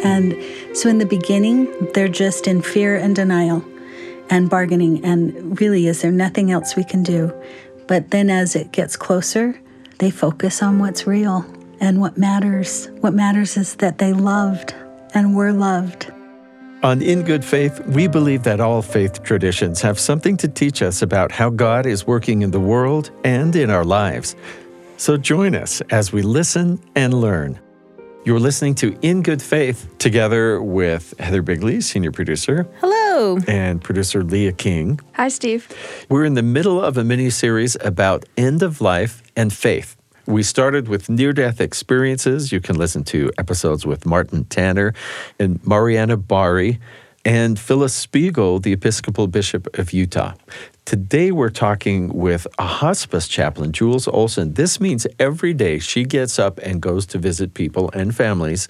And so in the beginning, they're just in fear and denial and bargaining. And really, is there nothing else we can do? But then as it gets closer, they focus on what's real and what matters. What matters is that they loved and were loved. On In Good Faith, we believe that all faith traditions have something to teach us about how God is working in the world and in our lives. So join us as we listen and learn. You're listening to In Good Faith together with Heather Bigley, senior producer. Hello. And producer Leah King. Hi, Steve. We're in the middle of a mini-series about end of life and faith. We started with near-death experiences. You can listen to episodes with Martin Tanner and Mariana Bari and Phyllis Spiegel, the Episcopal Bishop of Utah. Today we're talking with a hospice chaplain, Jules Olson. This means every day she gets up and goes to visit people and families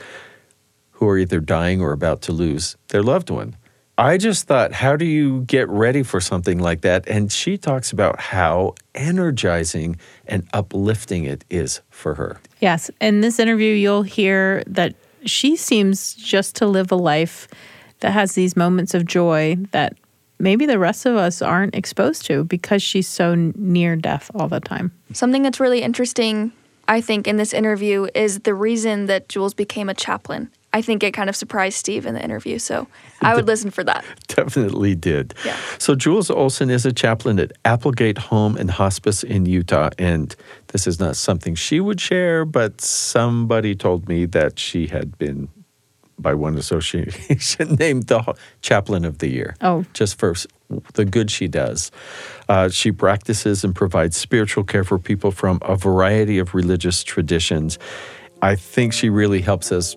who are either dying or about to lose their loved one. I just thought, how do you get ready for something like that? And she talks about how energizing and uplifting it is for her. Yes. In this interview, you'll hear that she seems just to live a life that has these moments of joy that maybe the rest of us aren't exposed to because she's so near death all the time. Something that's really interesting, I think, in this interview is the reason that Jules became a chaplain. I think it kind of surprised Steve in the interview, so I would listen for that. Definitely did. Yeah. So Jules Olson is a chaplain at Applegate Home and Hospice in Utah, and this is not something she would share, but somebody told me that she had been, by one association, named the Chaplain of the Year. Oh. Just for the good she does. She practices and provides spiritual care for people from a variety of religious traditions. I think she really helps us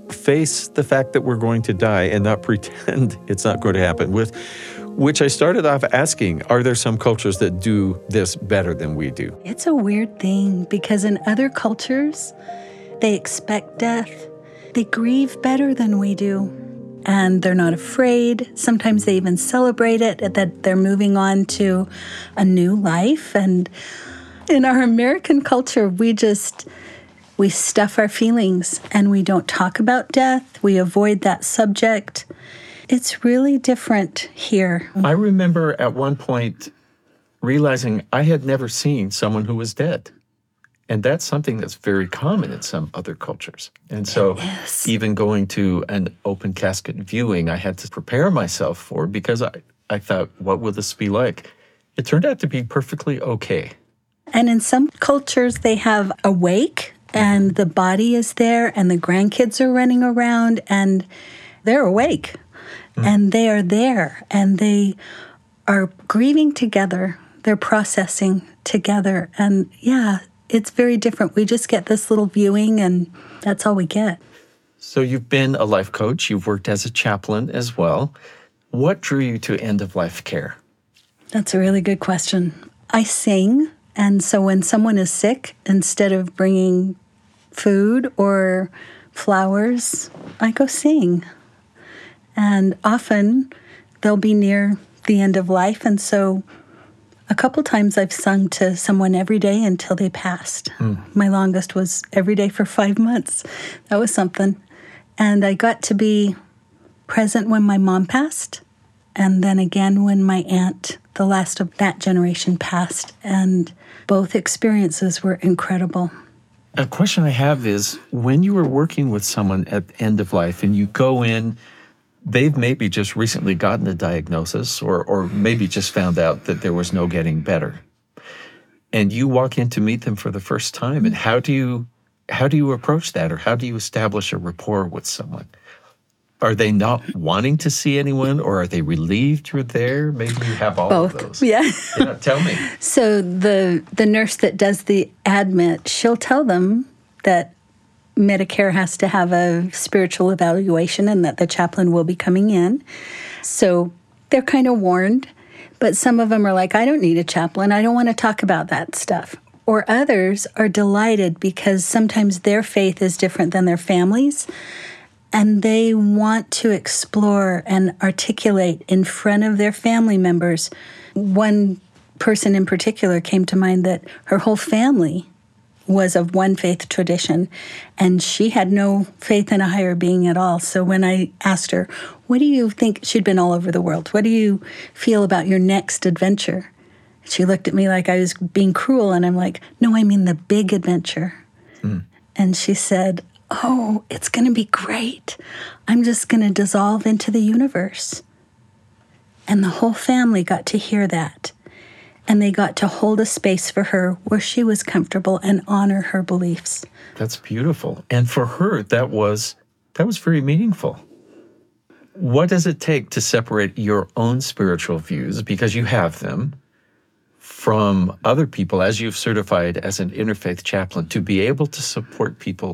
face the fact that we're going to die and not pretend it's not going to happen. With which I started off asking, are there some cultures that do this better than we do? It's a weird thing because in other cultures, they expect death. They grieve better than we do. And they're not afraid. Sometimes they even celebrate it, that they're moving on to a new life. And in our American culture, we stuff our feelings and we don't talk about death. We avoid that subject. It's really different here. I remember at one point realizing I had never seen someone who was dead. And that's something that's very common in some other cultures. And so even going to an open casket viewing, I had to prepare myself for it because I thought, what will this be like? It turned out to be perfectly okay. And in some cultures, they have a wake and the body is there and the grandkids are running around and they're awake and they are there and they are grieving together. They're processing together. And yeah, it's very different. We just get this little viewing and that's all we get. So you've been a life coach. You've worked as a chaplain as well. What drew you to end-of-life care? That's a really good question. I sing. And so when someone is sick, instead of bringing food or flowers, I go sing. And often they'll be near the end of life. And so a couple times I've sung to someone every day until they passed. My longest was every day for 5 months. That was something. And I got to be present when my mom passed. And then again when my aunt, the last of that generation, passed. And both experiences were incredible. A question I have is, when you were working with someone at the end of life and you go in, they've maybe just recently gotten a diagnosis or maybe just found out that there was no getting better. And you walk in to meet them for the first time. And how do you approach that, or how do you establish a rapport with someone? Are they not wanting to see anyone, or are they relieved you're there? Maybe you have all Both. of those. Yeah. Yeah, tell me. So the nurse that does the admit, she'll tell them that Medicare has to have a spiritual evaluation and that the chaplain will be coming in. So they're kind of warned, but some of them are like, I don't need a chaplain. I don't want to talk about that stuff. Or others are delighted because sometimes their faith is different than their family's. And they want to explore and articulate in front of their family members. One person in particular came to mind that her whole family was of one faith tradition, and she had no faith in a higher being at all. So when I asked her, what do you think, she'd been all over the world, what do you feel about your next adventure? She looked at me like I was being cruel, and I'm like, no, I mean the big adventure. And she said, oh, it's going to be great. I'm just going to dissolve into the universe. And the whole family got to hear that. And they got to hold a space for her where she was comfortable and honor her beliefs. That's beautiful. And for her, that was very meaningful. What does it take to separate your own spiritual views, because you have them, from other people, as you've certified as an interfaith chaplain, to be able to support people?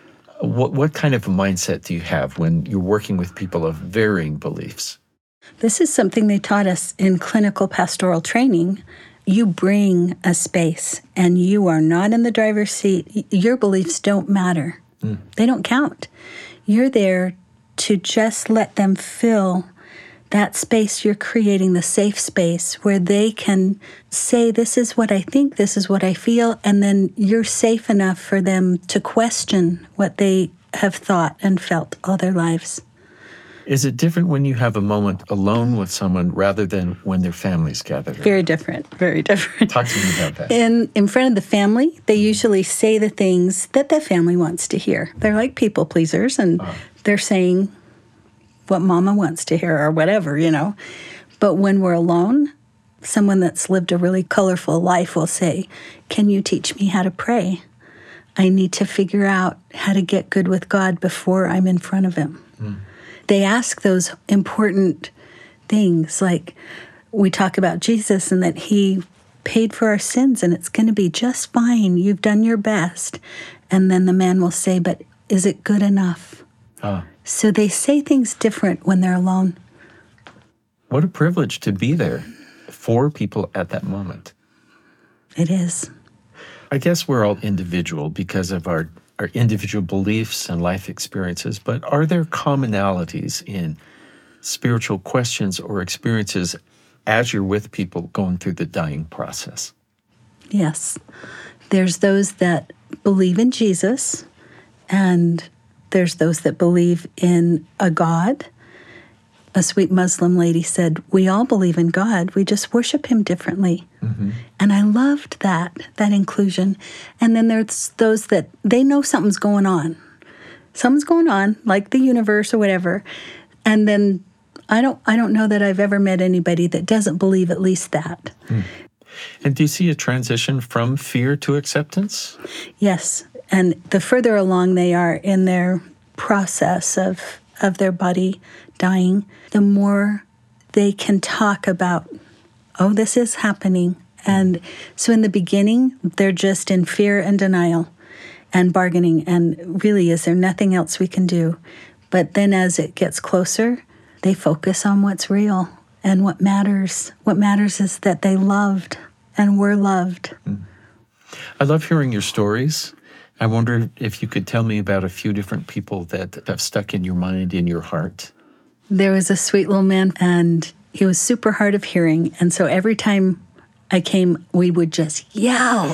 What kind of a mindset do you have when you're working with people of varying beliefs? This is something they taught us in clinical pastoral training. You bring a space, and you are not in the driver's seat. Your beliefs don't matter. They don't count. You're there to just let them fill that space. You're creating the safe space where they can say, this is what I think, this is what I feel, and then you're safe enough for them to question what they have thought and felt all their lives. Is it different when you have a moment alone with someone rather than when their family's gathered? Very different, very different. Talk to me about that. In front of the family, they usually say the things that the family wants to hear. They're like people pleasers, and they're saying what mama wants to hear or whatever, you know. But when we're alone, someone that's lived a really colorful life will say, can you teach me how to pray? I need to figure out how to get good with God before I'm in front of him. They ask those important things, like we talk about Jesus and that he paid for our sins and it's going to be just fine. You've done your best. And then the man will say, but is it good enough? So they say things different when they're alone. What a privilege to be there for people at that moment. It is. I guess we're all individual because of our individual beliefs and life experiences, but are there commonalities in spiritual questions or experiences as you're with people going through the dying process? Yes. There's those that believe in Jesus, and there's those that believe in a God. A sweet Muslim lady said, we all believe in God, we just worship him differently. And I loved that inclusion. And then there's those that they know something's going on. Something's going on, like the universe or whatever. And then I don't know that I've ever met anybody that doesn't believe at least that. And do you see a transition from fear to acceptance? Yes. And the further along they are in their process of their body dying, the more they can talk about, oh, this is happening. And so in the beginning, they're just in fear and denial and bargaining. And really, is there nothing else we can do? But then as it gets closer, they focus on what's real and what matters. What matters is that they loved and were loved. I love hearing your stories. I wonder if you could tell me about a few different people that have stuck in your mind, in your heart. There was a sweet little man, and he was super hard of hearing. And so every time I came, we would just yell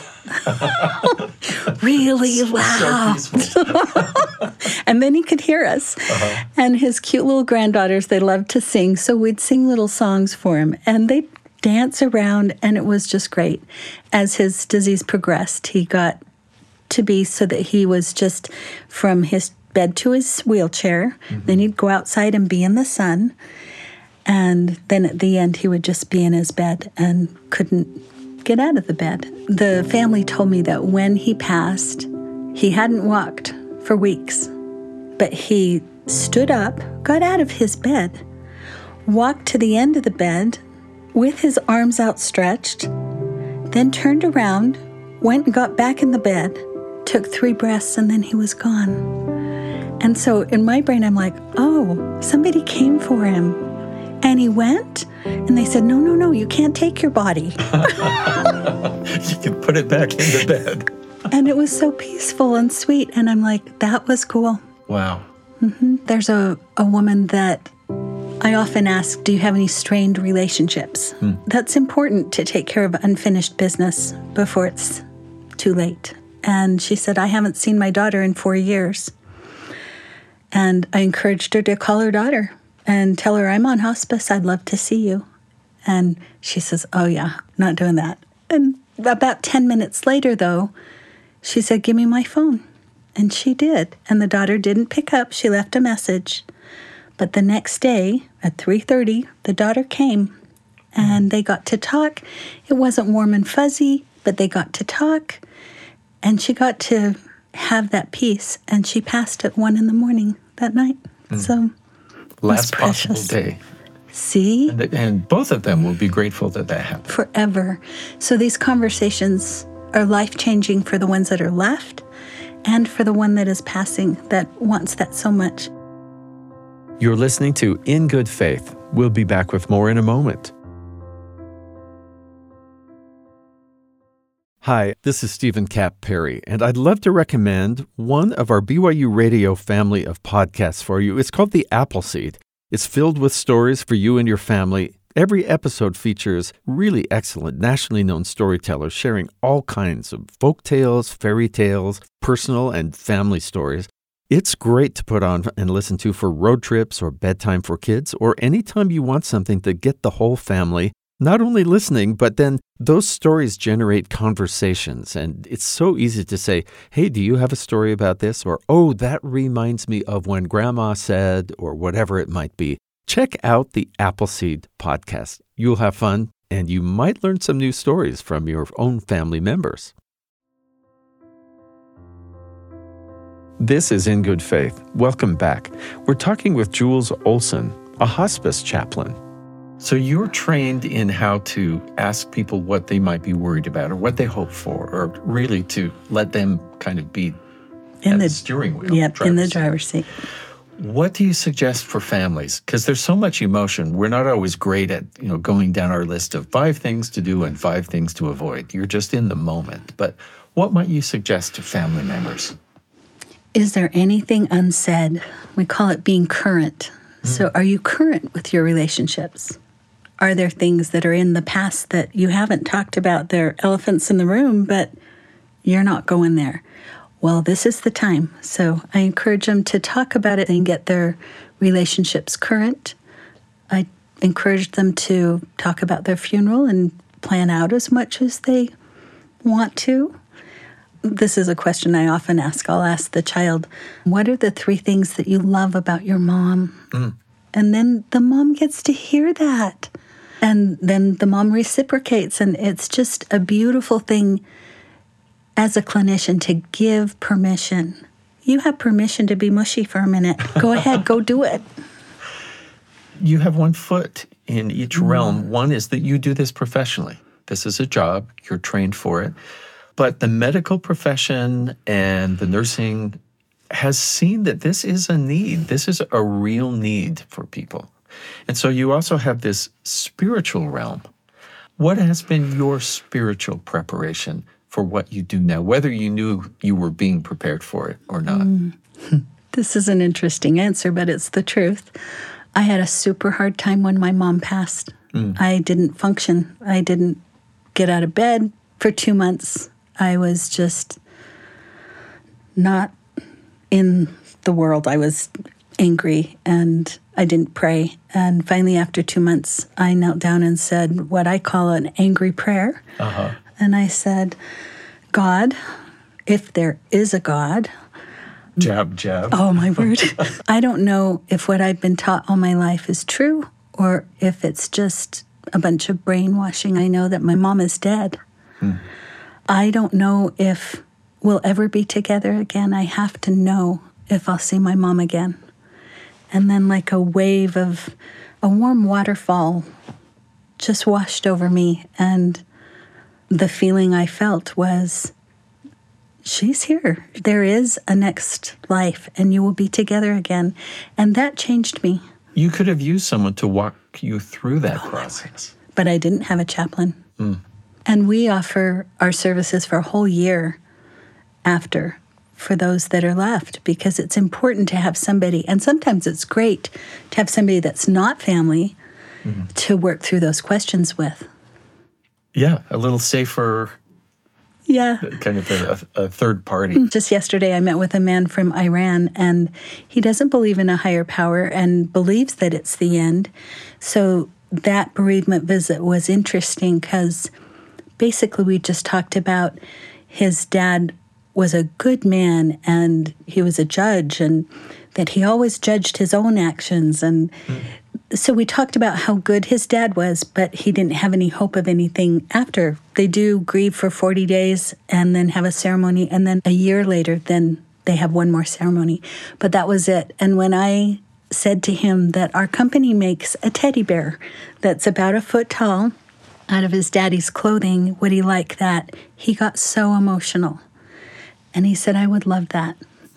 really loud. So And then he could hear us. And his cute little granddaughters, they loved to sing. So we'd sing little songs for him. And they'd dance around, and it was just great. As his disease progressed, he got to be so that he was just from his bed to his wheelchair. Then he'd go outside and be in the sun. And then at the end, he would just be in his bed and couldn't get out of the bed. The family told me that when he passed, he hadn't walked for weeks, but he stood up, got out of his bed, walked to the end of the bed with his arms outstretched, then turned around, went and got back in the bed, took 3 breaths, and then he was gone. And so in my brain, I'm like, oh, somebody came for him. And he went, and they said, no, you can't take your body. You can put it back in the bed. And it was so peaceful and sweet. And I'm like, that was cool. Wow. There's a woman that I often ask, do you have any strained relationships? That's important to take care of unfinished business before it's too late. And she said, I haven't seen my daughter in 4 years. And I encouraged her to call her daughter and tell her, I'm on hospice. I'd love to see you. And she says, oh, yeah, not doing that. And about 10 minutes later, though, she said, give me my phone. And she did. And the daughter didn't pick up. She left a message. But the next day at 3:30, the daughter came and they got to talk. It wasn't warm and fuzzy, but they got to talk. And she got to have that peace. And she passed at 1 a.m. that night. So last possible day. See? And both of them will be grateful that happened. Forever. So these conversations are life-changing for the ones that are left and for the one that is passing that wants that so much. You're listening to In Good Faith. We'll be back with more in a moment. Hi, this is Stephen Kapp Perry, and I'd love to recommend one of our BYU Radio family of podcasts for you. It's called The Appleseed. It's filled with stories for you and your family. Every episode features really excellent, nationally known storytellers sharing all kinds of folk tales, fairy tales, personal and family stories. It's great to put on and listen to for road trips or bedtime for kids, or anytime you want something to get the whole family not only listening, but then those stories generate conversations. And it's so easy to say, hey, do you have a story about this? Or, oh, that reminds me of when Grandma said, or whatever it might be. Check out the Appleseed podcast. You'll have fun, and you might learn some new stories from your own family members. This is In Good Faith. Welcome back. We're talking with Jules Olson, a hospice chaplain. So you're trained in how to ask people what they might be worried about or what they hope for, or really to let them kind of be at the steering wheel. Yep, in the driver's seat. What do you suggest for families? Because there's so much emotion. We're not always great at, going down our list of 5 things to do and 5 things to avoid. You're just in the moment. But what might you suggest to family members? Is there anything unsaid? We call it being current. So are you current with your relationships? Are there things that are in the past that you haven't talked about? They're elephants in the room, but you're not going there. Well, this is the time. So I encourage them to talk about it and get their relationships current. I encourage them to talk about their funeral and plan out as much as they want to. This is a question I often ask. I'll ask the child, what are the 3 things that you love about your mom? And then the mom gets to hear that. And then the mom reciprocates. And it's just a beautiful thing as a clinician to give permission. You have permission to be mushy for a minute. Go ahead, go do it. You have one foot in each realm. One is that you do this professionally. This is a job. You're trained for it. But the medical profession and the nursing has seen that this is a need. This is a real need for people. And so you also have this spiritual realm. What has been your spiritual preparation for what you do now, whether you knew you were being prepared for it or not? This is an interesting answer, but it's the truth. I had a super hard time when my mom passed. I didn't function. I didn't get out of bed for 2 months. I was just not in the world. I was angry and I didn't pray. And finally, after 2 months, I knelt down and said what I call an angry prayer. And I said, God, if there is a God. Jab, jab. Oh, my word. I don't know if what I've been taught all my life is true or if it's just a bunch of brainwashing. I know that my mom is dead. I don't know if we'll ever be together again. I have to know if I'll see my mom again. And then like a wave of a warm waterfall just washed over me. And the feeling I felt was, she's here. There is a next life and you will be together again. And that changed me. You could have used someone to walk you through that process. But I didn't have a chaplain. And we offer our services for a whole year after for those that are left because it's important to have somebody, and sometimes it's great to have somebody that's not family to work through those questions with. Yeah, a little safer Yeah. Kind of a third party. Just yesterday, I met with a man from Iran, and he doesn't believe in a higher power and believes that it's the end. So that bereavement visit was interesting because basically we just talked about his dad was a good man and he was a judge and that he always judged his own actions. And so we talked about how good his dad was, but he didn't have any hope of anything after. They do grieve for 40 days and then have a ceremony. And then a year later, then they have one more ceremony. But that was it. And when I said to him that our company makes a teddy bear that's about a foot tall out of his daddy's clothing, would he like that? He got so emotional. And he said, I would love that.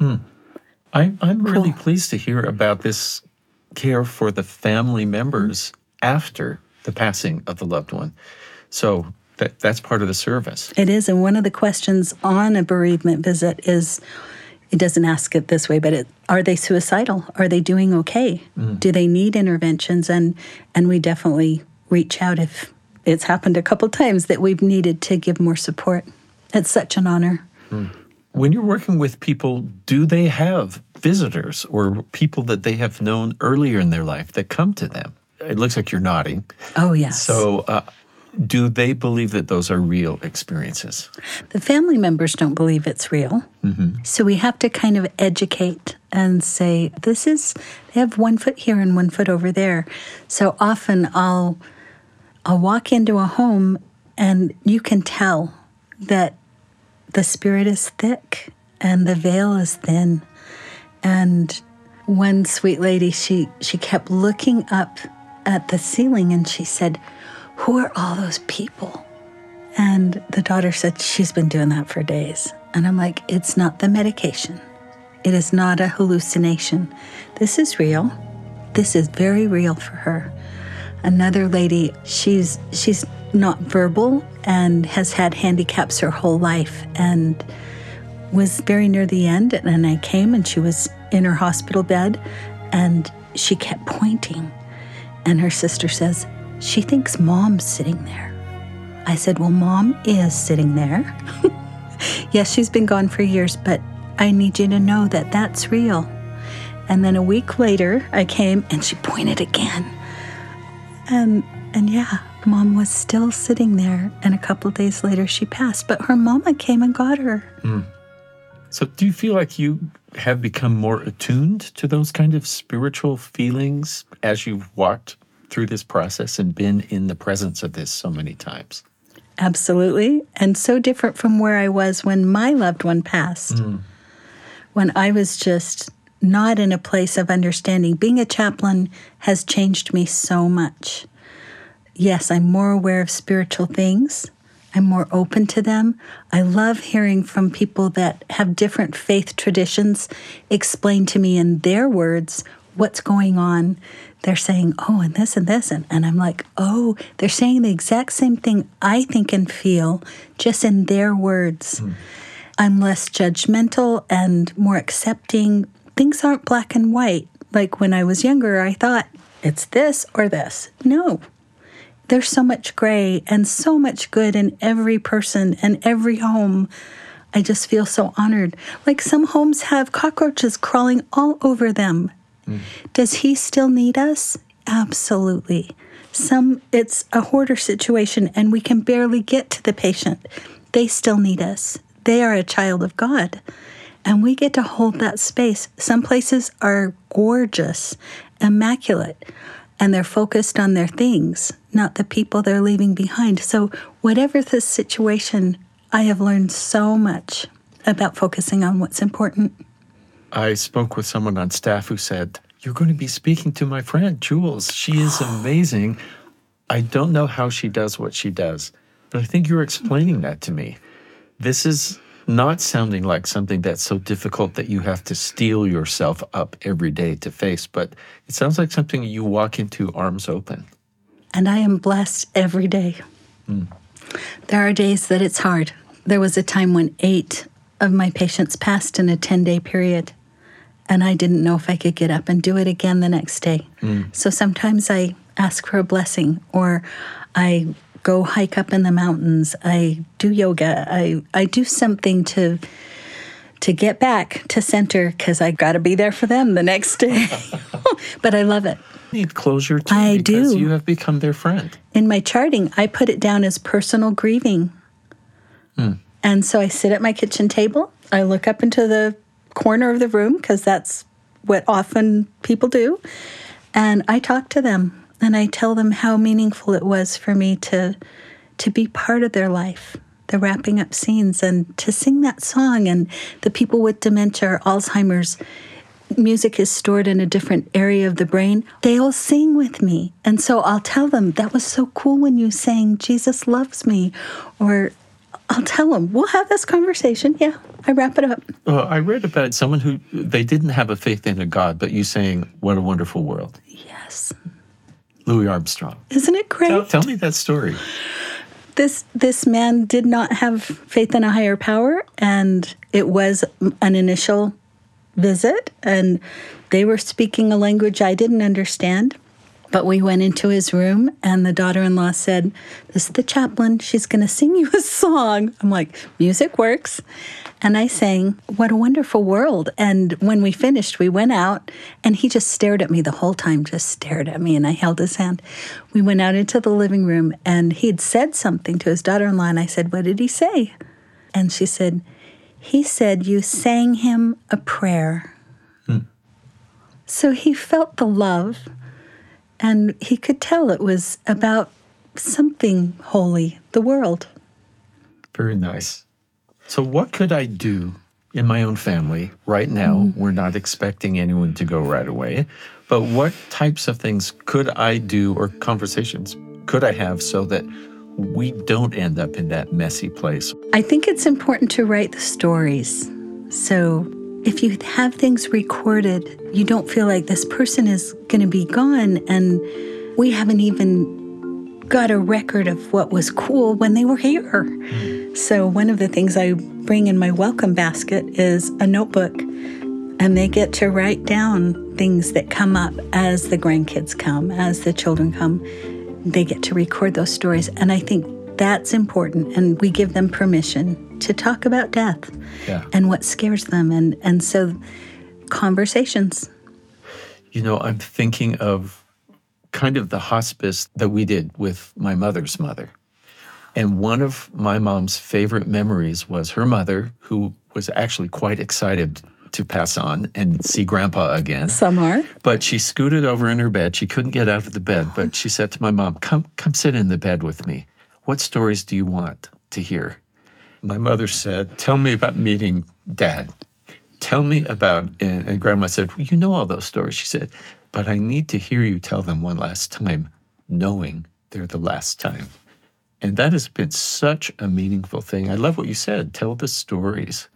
I'm really pleased to hear about this care for the family members after the passing of the loved one. So that's part of the service. It is. And one of the questions on a bereavement visit is, it doesn't ask it this way, but are they suicidal? Are they doing okay? Do they need interventions? And we definitely reach out if it's happened a couple times that we've needed to give more support. It's such an honor. When you're working with people, do they have visitors or people that they have known earlier in their life that come to them? It looks like you're nodding. Oh, yes. So do they believe that those are real experiences? The family members don't believe it's real. So we have to kind of educate and say, they have 1 foot here and 1 foot over there. So often I'll walk into a home and you can tell that the spirit is thick and the veil is thin. And one sweet lady, she kept looking up at the ceiling and she said, who are all those people? And the daughter said, she's been doing that for days. And I'm like, it's not the medication. It is not a hallucination. This is real. This is very real for her. Another lady, she's not verbal and has had handicaps her whole life and was very near the end. And I came and she was in her hospital bed and she kept pointing. And her sister says, she thinks Mom's sitting there. I said, well, Mom is sitting there. Yes, she's been gone for years, but I need you to know that that's real. And then a week later, I came and she pointed again. And yeah, Mom was still sitting there. And a couple of days later, she passed. But her mama came and got her. So do you feel like you have become more attuned to those kind of spiritual feelings as you've walked through this process and been in the presence of this so many times? Absolutely. And so different from where I was when my loved one passed. When I was just not in a place of understanding. Being a chaplain has changed me so much. Yes, I'm more aware of spiritual things. I'm more open to them. I love hearing from people that have different faith traditions explain to me in their words what's going on. They're saying, oh, and this and this. And I'm like, oh, they're saying the exact same thing I think and feel, just in their words. I'm less judgmental and more accepting. Things aren't black and white. Like when I was younger, I thought, it's this or this. No. There's so much gray and so much good in every person and every home. I just feel so honored. Like some homes have cockroaches crawling all over them. Does he still need us? Absolutely. It's a hoarder situation and we can barely get to the patient. They still need us. They are a child of God. And we get to hold that space. Some places are gorgeous, immaculate, and they're focused on their things, not the people they're leaving behind. So whatever the situation, I have learned so much about focusing on what's important. I spoke with someone on staff who said, you're going to be speaking to my friend, Jules. She is amazing. I don't know how she does what she does, but I think you're explaining that to me. This is not sounding like something that's so difficult that you have to steel yourself up every day to face, but it sounds like something you walk into arms open. And I am blessed every day. There are days that it's hard. There was a time when 8 of my patients passed in a 10-day period, and I didn't know if I could get up and do it again the next day. So sometimes I ask for a blessing, or I go hike up in the mountains. I do yoga. I do something to get back to center because I got to be there for them the next day. But I love it. You need closure too. I because do. You have become their friend. In my charting, I put it down as personal grieving. And so I sit at my kitchen table. I look up into the corner of the room because that's what often people do. And I talk to them and I tell them how meaningful it was for me to be part of their life, the wrapping up scenes, and to sing that song. And the people with dementia or Alzheimer's, music is stored in a different area of the brain. They all sing with me. And so I'll tell them, that was so cool when you sang, Jesus loves me. Or I'll tell them, we'll have this conversation. Yeah, I wrap it up. I read about someone who, they didn't have a faith in a God, but you saying, what a wonderful world. Yes. Louis Armstrong. Isn't it great? Tell me that story. This man did not have faith in a higher power, and it was an initial visit, and they were speaking a language I didn't understand. But we went into his room, and the daughter-in-law said, this is the chaplain. She's going to sing you a song. I'm like, music works. And I sang, What a Wonderful World. And when we finished, we went out, and he just stared at me the whole time, just stared at me, and I held his hand. We went out into the living room, and he'd said something to his daughter-in-law, and I said, what did he say? And she said, he said, you sang him a prayer. So he felt the love. And he could tell it was about something holy, the world. Very nice. So what could I do in my own family right now? We're not expecting anyone to go right away. But what types of things could I do, or conversations could I have, so that we don't end up in that messy place? I think it's important to write the stories. So if you have things recorded, you don't feel like this person is going to be gone, and we haven't even got a record of what was cool when they were here. So one of the things I bring in my welcome basket is a notebook, and they get to write down things that come up as the grandkids come, as the children come. They get to record those stories, and I think that's important, and we give them permission to talk about death and what scares them, and so conversations. You know, I'm thinking of kind of the hospice that we did with my mother's mother. And one of my mom's favorite memories was her mother, who was actually quite excited to pass on and see Grandpa again. Some are. But she scooted over in her bed. She couldn't get out of the bed, but she said to my mom, come sit in the bed with me. What stories do you want to hear? My mother said, tell me about meeting Dad. Tell me about, and Grandma said, well, you know all those stories. She said, but I need to hear you tell them one last time, knowing they're the last time. And that has been such a meaningful thing. I love what you said. Tell the stories.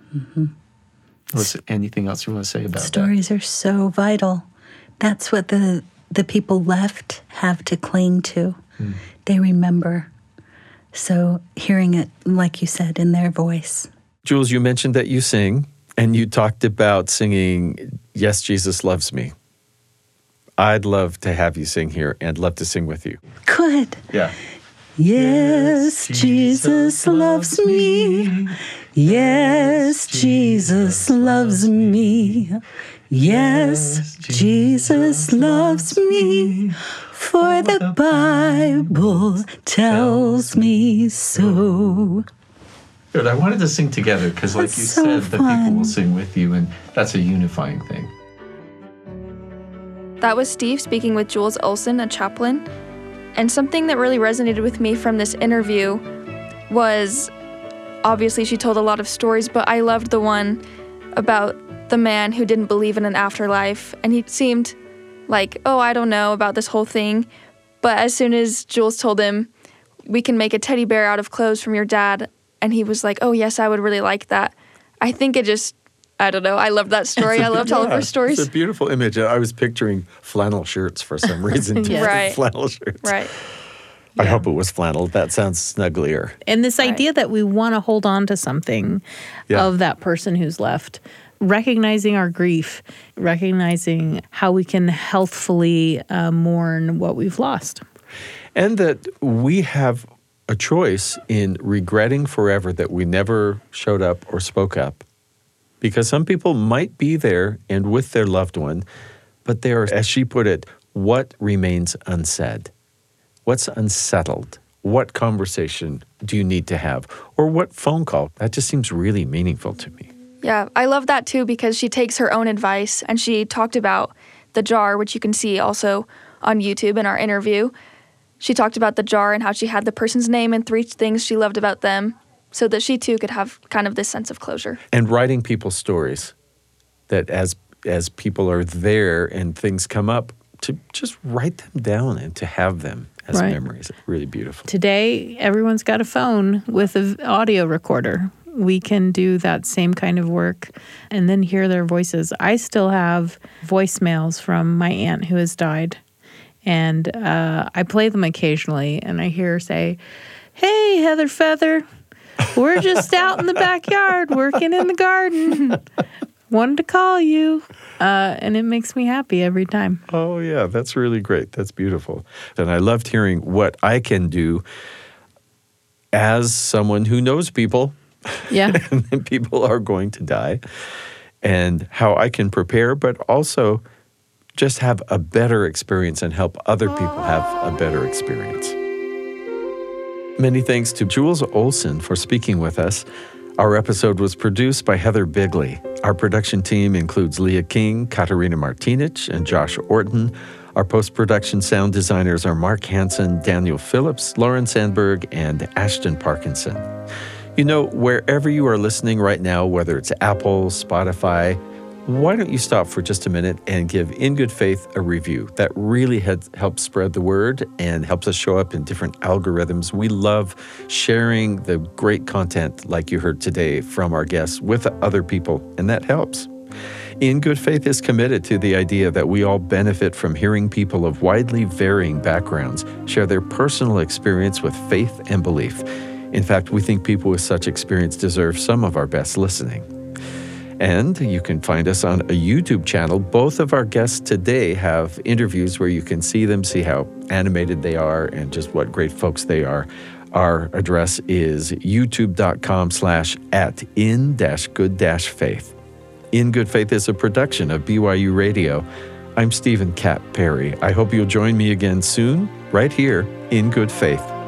Was there anything else you want to say about Stories are so vital. That's what the people left have to cling to. They remember. So hearing it, like you said, in their voice. Jules, you mentioned that you sing, and you talked about singing Yes, Jesus Loves Me. I'd love to have you sing here and love to sing with you. Good. Yeah. Yes, Jesus loves me. Yes, Jesus loves me. Yes, Jesus loves me. For the Bible tells me so. Good. I wanted to sing together because, like That's you so said, the people fun. will sing with you, and that's a unifying thing. That was Steve speaking with Jules Olson, a chaplain. And something that really resonated with me from this interview was, obviously she told a lot of stories, but I loved the one about the man who didn't believe in an afterlife. And he seemed like, oh, I don't know about this whole thing. But as soon as Jules told him, we can make a teddy bear out of clothes from your dad, and he was like, oh, yes, I would really like that. I think it just, I don't know. I loved that story. I loved all of her stories. It's a beautiful image. I was picturing flannel shirts for some reason. Yes. Right. Flannel shirts. Right. I hope it was flannel. That sounds snugglier. And this idea that we want to hold on to something of that person who's left, recognizing our grief, recognizing how we can healthfully mourn what we've lost. And that we have a choice in regretting forever that we never showed up or spoke up. Because some people might be there and with their loved one, but they are, as she put it, what remains unsaid? What's unsettled? What conversation do you need to have? Or what phone call? That just seems really meaningful to me. Yeah, I love that too because she takes her own advice and she talked about the jar, which you can see also on YouTube in our interview. She talked about the jar and how she had the person's name and 3 things she loved about them so that she too could have kind of this sense of closure. And writing people's stories, that as people are there and things come up, to just write them down and to have them as memories. Really beautiful. Today, everyone's got a phone with an audio recorder. We can do that same kind of work and then hear their voices. I still have voicemails from my aunt who has died. And I play them occasionally, and I hear her say, "Hey, Heather Feather, we're just out in the backyard working in the garden. Wanted to call you." And it makes me happy every time. Oh, yeah, that's really great. That's beautiful. And I loved hearing what I can do as someone who knows people. Yeah. And people are going to die. And how I can prepare, but also just have a better experience and help other people have a better experience. Many thanks to Jules Olson for speaking with us. Our episode was produced by Heather Bigley. Our production team includes Leah King, Katarina Martinich, and Josh Orton. Our post-production sound designers are Mark Hansen, Daniel Phillips, Lauren Sandberg, and Ashton Parkinson. You know, wherever you are listening right now, whether it's Apple, Spotify, why don't you stop for just a minute and give In Good Faith a review? That really helps spread the word and helps us show up in different algorithms. We love sharing the great content like you heard today from our guests with other people, and that helps. In Good Faith is committed to the idea that we all benefit from hearing people of widely varying backgrounds share their personal experience with faith and belief. In fact, we think people with such experience deserve some of our best listening. And you can find us on a YouTube channel. Both of our guests today have interviews where you can see them, see how animated they are, and just what great folks they are. Our address is youtube.com/@in-good-faith. In Good Faith is a production of BYU Radio. I'm Stephen Cat Perry. I hope you'll join me again soon, right here in Good Faith.